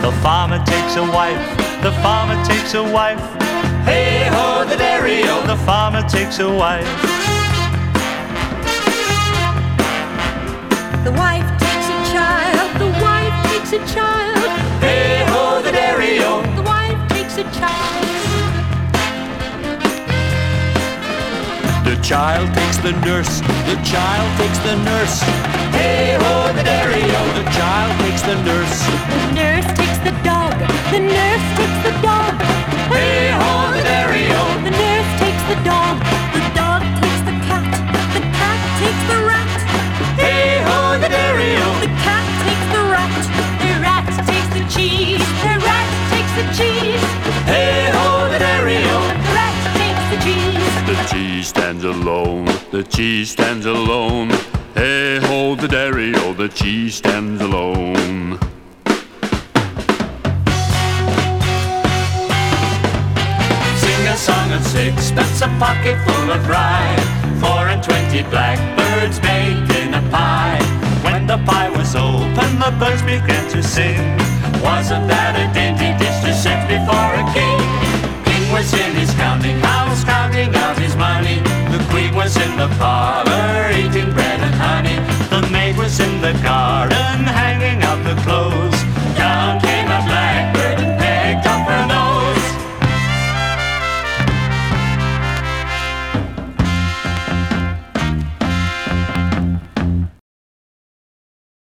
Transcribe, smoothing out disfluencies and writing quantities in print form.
The farmer takes a wife, the farmer takes a wife. Hey-ho, the dairy-o, the farmer takes a wife. The wife takes a child, the wife takes a child. Hey-ho, the dairy-o, the wife takes a child. The child takes the nurse, the child takes the nurse. Hey-ho, the dairy-o, the child takes the nurse. The nurse takes the dog, the nurse takes the dog. Hey-ho, the dairy-o, the nurse takes the dog takes the cat takes the rat. Hey-ho, the dairy-o, the cat takes the rat takes the cheese, the rat takes the cheese. Hey-ho, the dairy-o, the rat takes the cheese. The cheese stands alone, the cheese stands alone. Hey-ho, the dairy-o, the cheese stands alone. Sing a song of sixpence, a pocket full of rye, 4 and 20 blackbirds making a pie. When the pie was open, the birds began to sing. Wasn't that a dainty dish to set before a king? King was in his counting house, counting out his money. The queen was in the parlor,